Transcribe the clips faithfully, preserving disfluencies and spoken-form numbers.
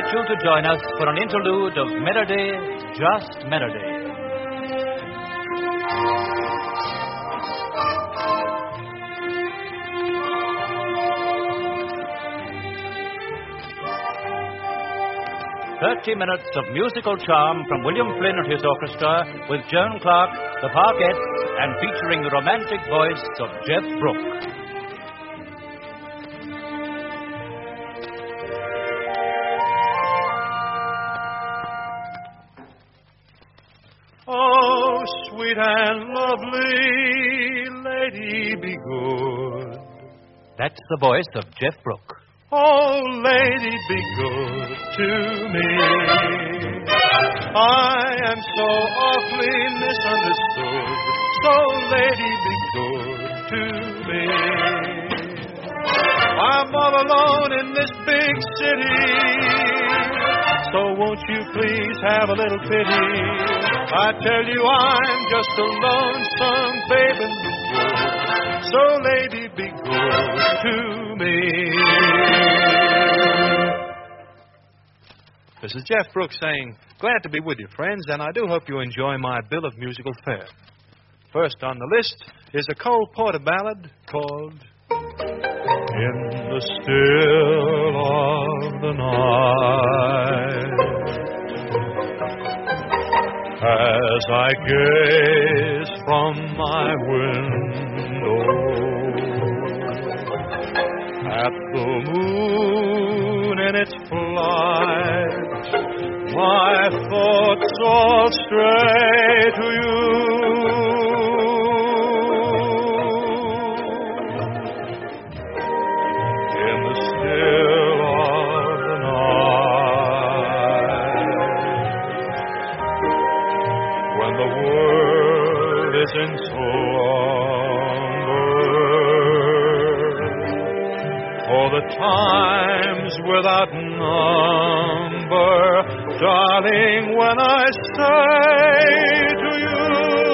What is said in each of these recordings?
invite you to join us for an interlude of melody, just melody. Thirty minutes of musical charm from William Flynn and his orchestra with Joan Clark, the Parkettes, and featuring the romantic voice of Jeff Brooke. Oh, sweet and lovely lady, be good. That's the voice of Jeff Brooke. Oh, lady, be good to me. I am so awfully misunderstood. So, lady, be good to me. I'm all alone in this big city. So won't you please have a little pity? I tell you I'm just a lonesome babe in the woods. So, lady, be good to me. This is Jeff Brooks saying, glad to be with you, friends, and I do hope you enjoy my bill of musical fare. First on the list is a Cole Porter ballad called In the Still of the Night. As I gaze from my window at the moon in its flight, my thoughts all stray to you. In the still of the night, when the world is in slumber, for the times without number, darling, when I say to you,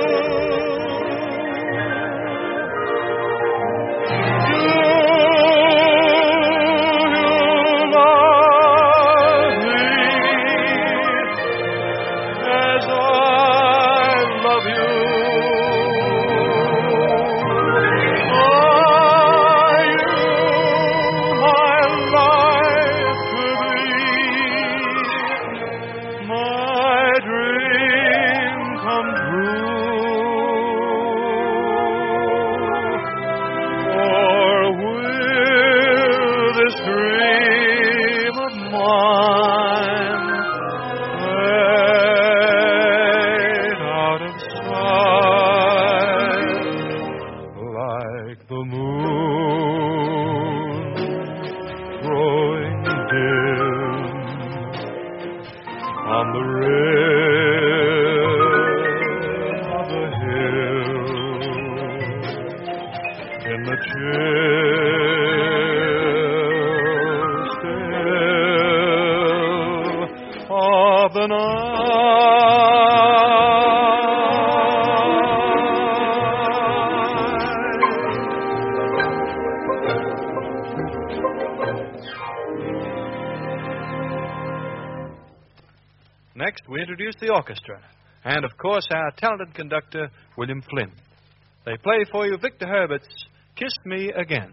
Next, we introduce the orchestra, and, of course, our talented conductor, William Flynn. They play for you Victor Herbert's Kiss Me Again.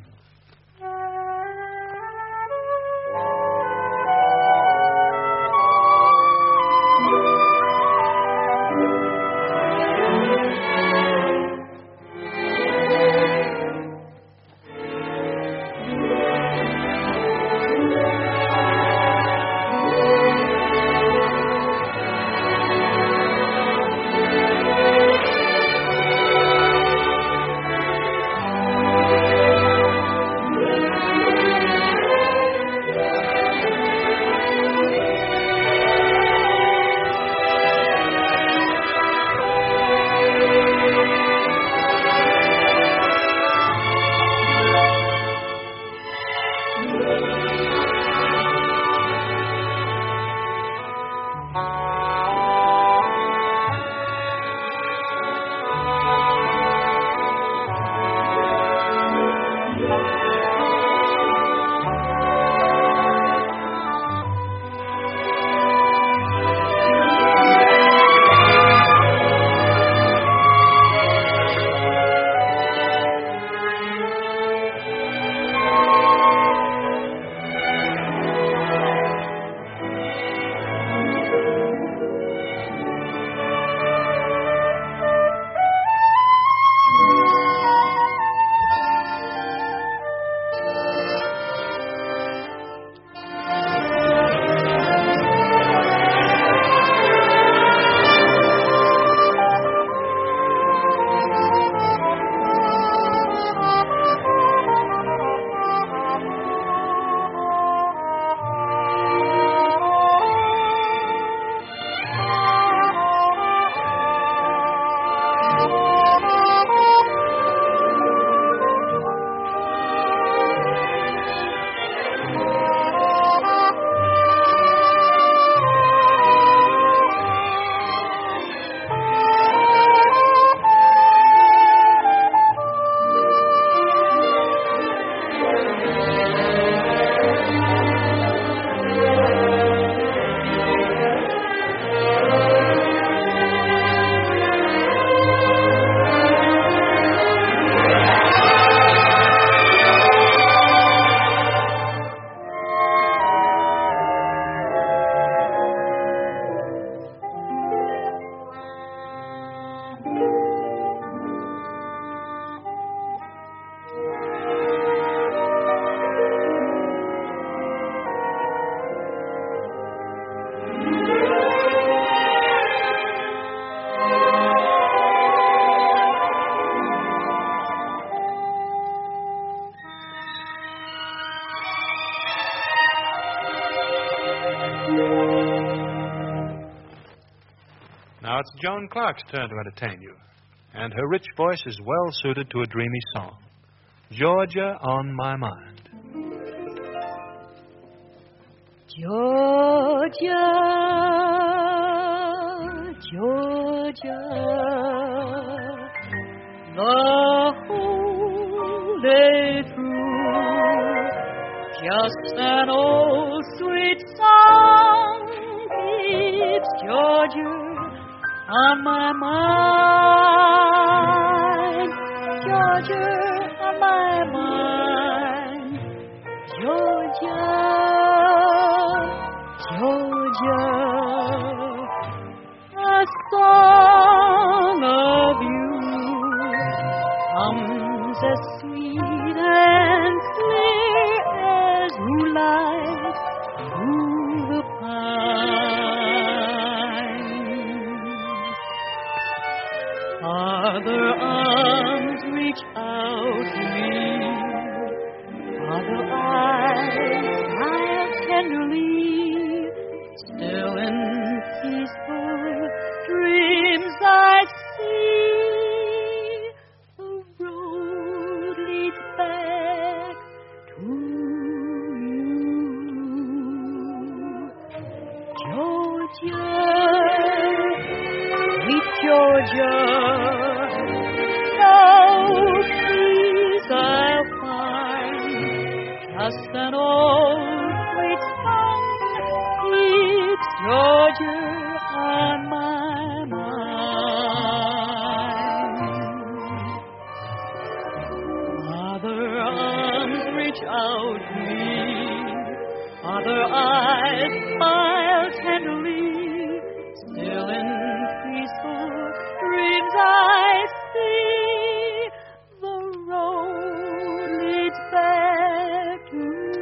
Now it's Joan Clark's turn to entertain you, and her rich voice is well suited to a dreamy song. Georgia on My Mind. Georgia, Georgia, the whole day through, just an old sweet song keeps Georgia on my mind, Georgia on my mind, Georgia, Georgia, a song of you comes as sweet and clear as moonlight through the pines. Other arms reach out to me, other eyes smile tenderly, still in peaceful dreams I see the road leads back to you. Georgia, sweet Georgia, no peace I'll find, just an old sweet song keeps Georgia on my mind. Other arms reach out to me, other eyes smile tenderly, still in peaceful dreams I see the road leads back to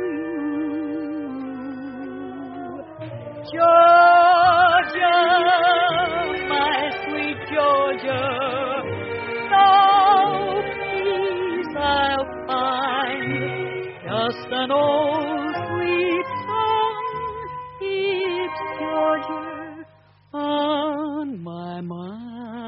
you. Georgia, my sweet Georgia, no peace I'll find, just an old sweet song keeps Georgia on my mind.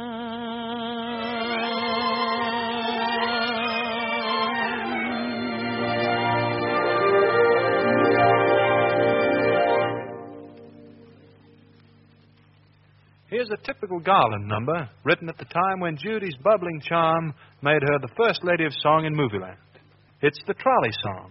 Here's a typical Garland number, written at the time when Judy's bubbling charm made her the first lady of song in Movieland. It's the Trolley Song.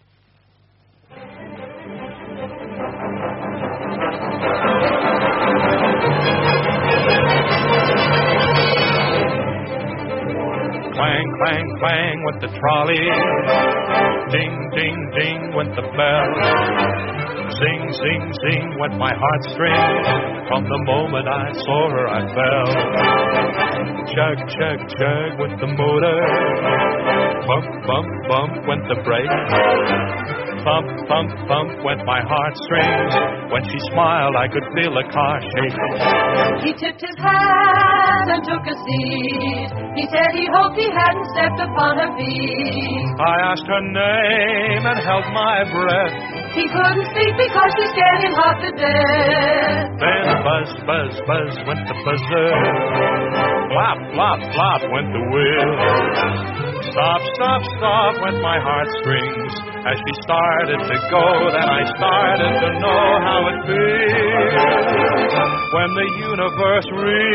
Clang, clang, clang went the trolley. Ding, ding, ding went the bell. Sing, sing, sing went my heartstrings. From the moment I saw her, I fell. Chug, chug, chug went the motor. Bump, bump, bump went the brake. Thump, thump, thump went my heartstrings. When she smiled, I could feel the car shake. He tipped his hat and took a seat. He said he hoped he hadn't stepped upon her feet. I asked her name and held my breath. He couldn't speak because she scared him half to death. Then buzz, buzz, buzz went the buzzer. Flop, flop, flop went the wheel. Stop, stop, stop went my heartstrings. As she started to go, then I started to know how it feels when the universe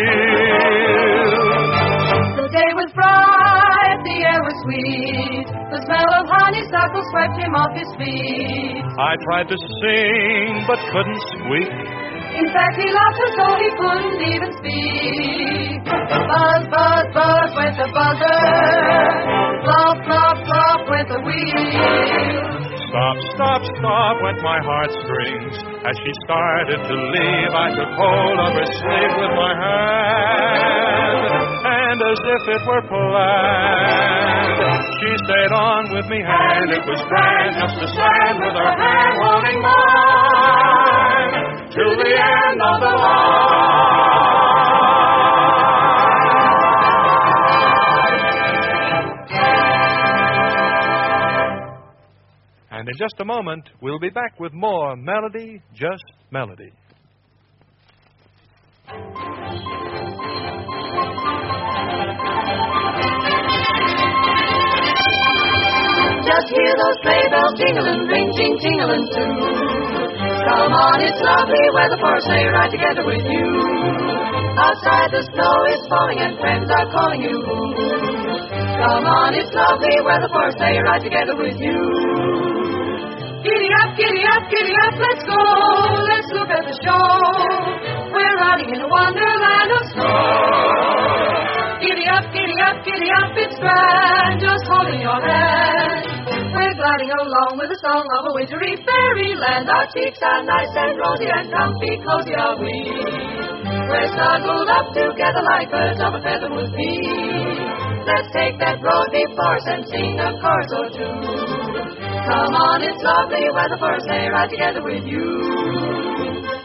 reels. The day was bright, the air was sweet. The smell of honeysuckle swept him off his feet. I tried to sing, but couldn't squeak. In fact, he laughed as though he couldn't even speak. Buzz, buzz, buzz went the buzzer. Flop, flop, flop went the wheel. Stop, stop, stop went my heartstrings. As she started to leave, I took hold of her sleeve with my hand. And as if it were planned, she stayed on with me, and it was grand just to stand with her hand holding mine to the end of the line. And in just a moment, we'll be back with more Melody, Just Melody. Just hear those sleigh bells jingling, ring, ting, tingling too. Come on, it's lovely weather for a sleigh ride together with you. Outside the snow is falling and friends are calling you. Come on, it's lovely weather for a sleigh ride together with you. Giddy up, giddy up, giddy up, let's go. Let's look at the show. We're riding in a wonderland of snow. Giddy up, giddy up, giddy up, it's grand, just holding your hand. We're gliding along with the song of a wintry fairyland. Our cheeks are nice and rosy and comfy, cozy are we. We're snuggled up together like birds of a feather would be. Let's take that road before us and sing a chorus or two. Come on, it's lovely weather for a sleigh ride together with you.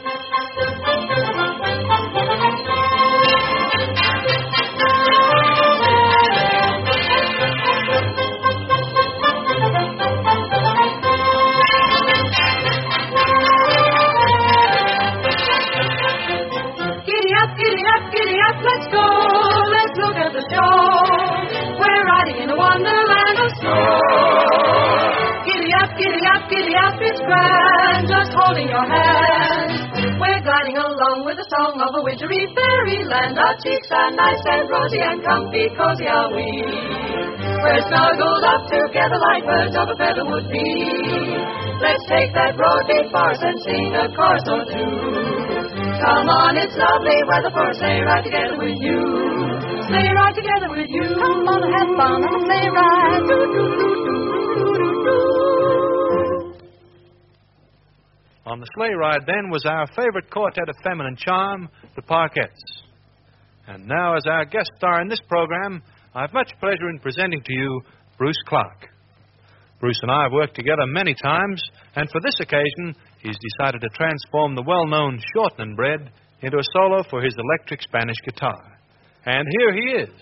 Let's go, let's look at the show. We're riding in a wonderland of snow. Giddy up, giddy up, giddy up, it's grand, just holding your hand. We're gliding along with the song of a wintry fairyland. Our cheeks are nice and rosy and comfy, cozy are we. We're snuggled up together like birds of a feather would be. Let's take that road before us and sing a chorus or two. Come on, it's lovely weather for a sleigh ride together with you. Sleigh ride together with you. Come on and have fun on a sleigh ride. Do, do, do, do, do, do. On the sleigh ride, then, was our favorite quartet of feminine charm, the Parkettes. And now, as our guest star in this program, I have much pleasure in presenting to you Bruce Clark. Bruce and I have worked together many times, and for this occasion, he's decided to transform the well-known Shortening Bread into a solo for his electric Spanish guitar. And here he is.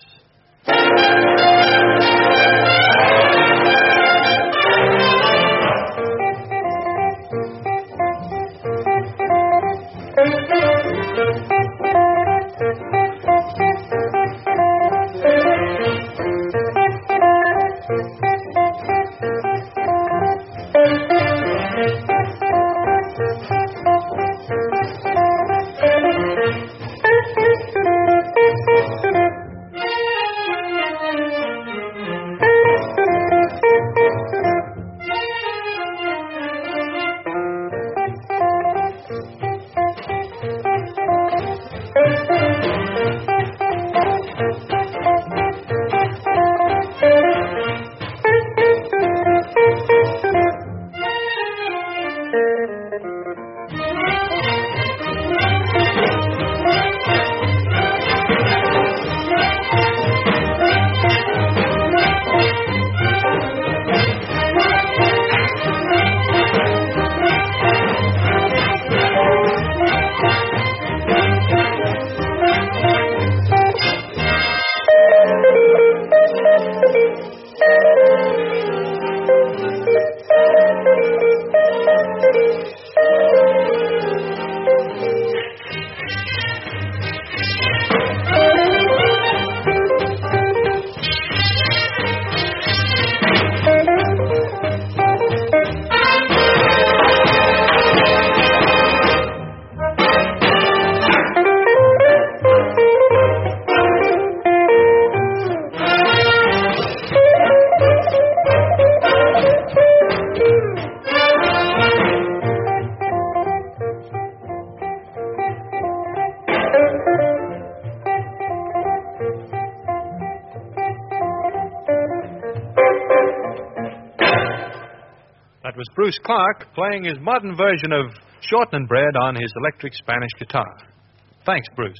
That was Bruce Clark playing his modern version of Shortening Bread on his electric Spanish guitar. Thanks, Bruce.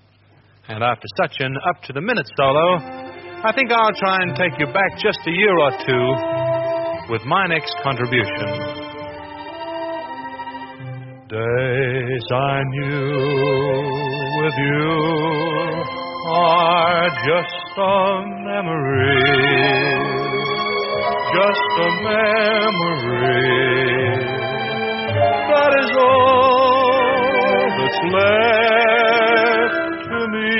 And after such an up-to-the-minute solo, I think I'll try and take you back just a year or two with my next contribution. Days I knew with you are just a memory. just a memory. That is all that's left to me.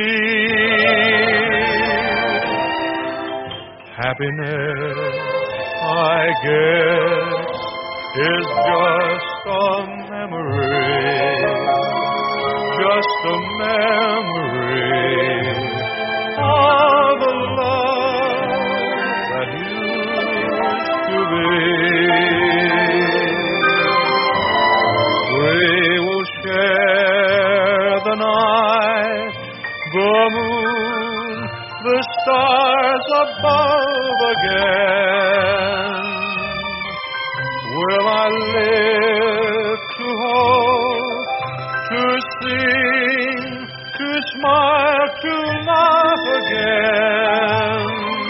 Happiness, I guess, is just a memory, just a memory of the love that used to be. We will share the night, the moon, the stars above again. Will I live to hope, to sing, to smile, to laugh again,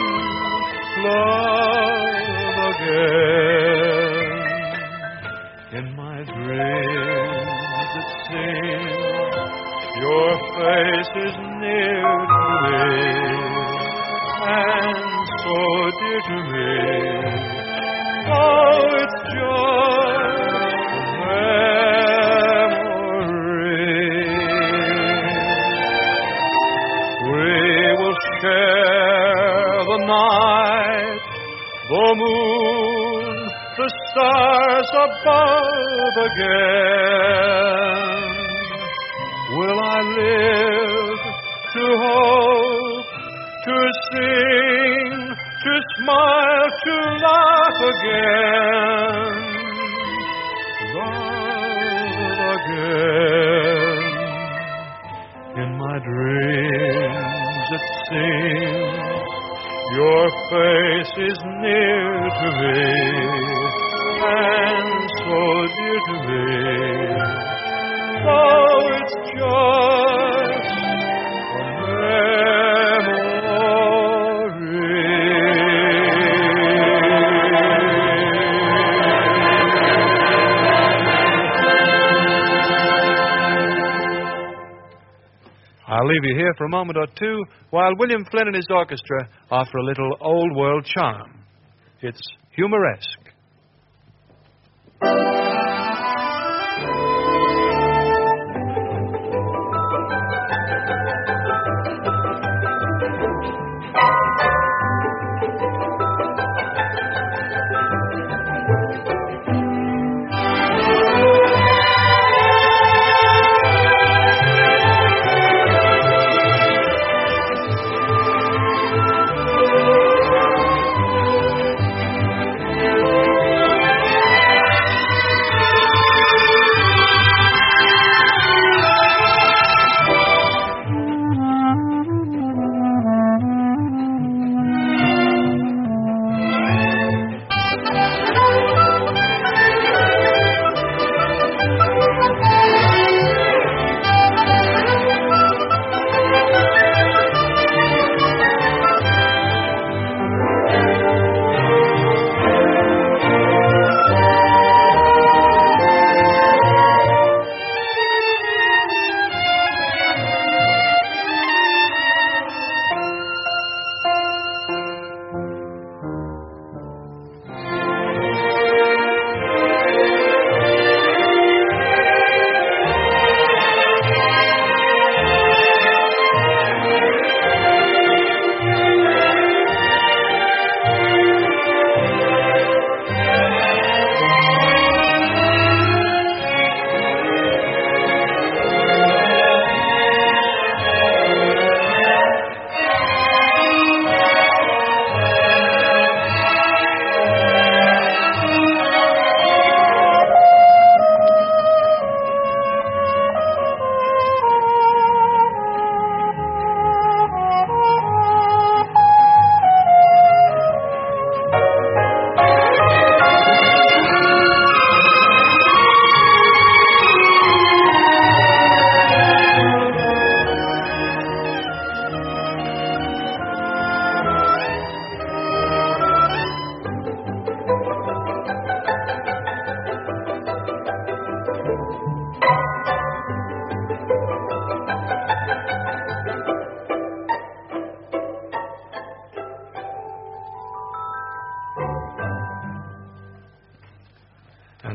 love again? In my dreams it seems your face is near to me, and so dear to me. Oh, it's just a memory. We will share the night, the moon, the stars above again. Will I live to hope, to sing, to smile, to laugh again, love again? In my dreams it seems your face is near to me, and so dear to me. Oh, it's just a I'll leave you here for a moment or two while William Flynn and his orchestra offer a little old world charm. It's humoresque.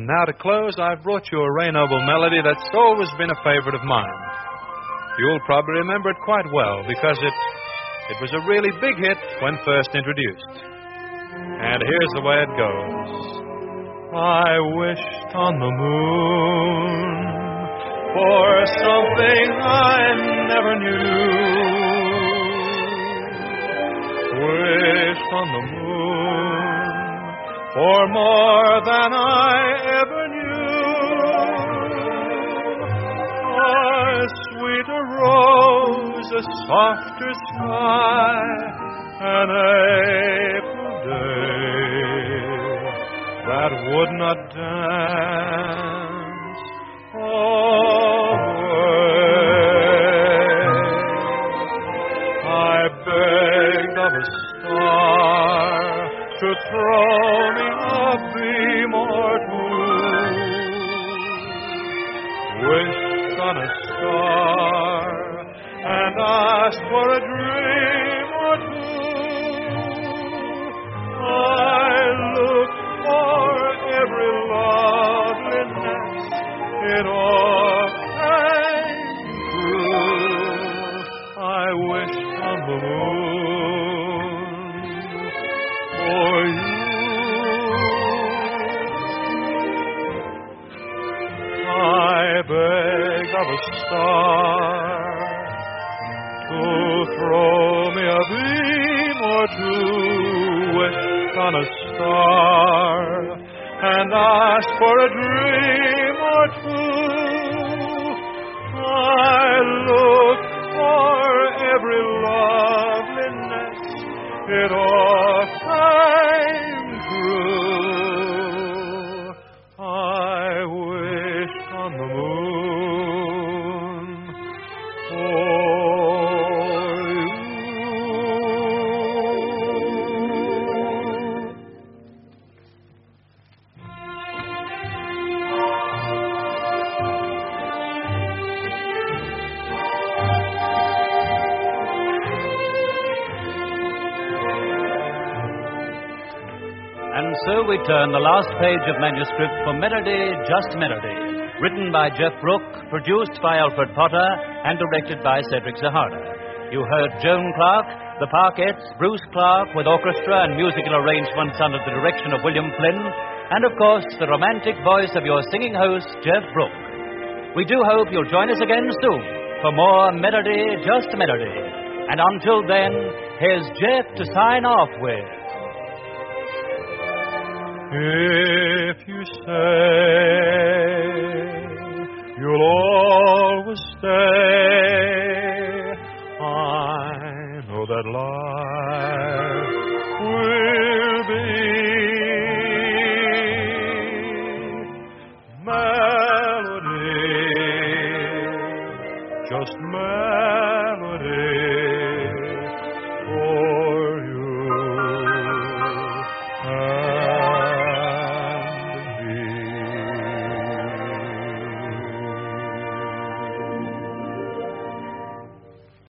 now to close, I've brought you a Ray Noble melody that's always been a favorite of mine. You'll probably remember it quite well because it, it was a really big hit when first introduced. And here's the way it goes. I wished on the moon for something I never knew. Wished on the moon for more than I ever knew. A sweeter rose, a softer sky, an April day that would not dance away. I begged of a star to throw me a beam or two, wished on a star and asked for a dream or two. I looked for every loveliness in all came true. I wished on the moon for you. I begged of a star to throw me a beam or two, wished on a star and asked for a dream or two. I looked for every loveliness, it all came true. I wished on the moon for And so we turn the last page of manuscript for Melody, Just Melody, written by Jeff Brooke, produced by Alfred Potter, and directed by Cedric Zahara. You heard Joan Clark, the Parkettes, Bruce Clark with orchestra and musical arrangements under the direction of William Flynn, and of course the romantic voice of your singing host, Jeff Brooke. We do hope you'll join us again soon for more Melody, Just Melody. And until then, here's Jeff to sign off with. If you say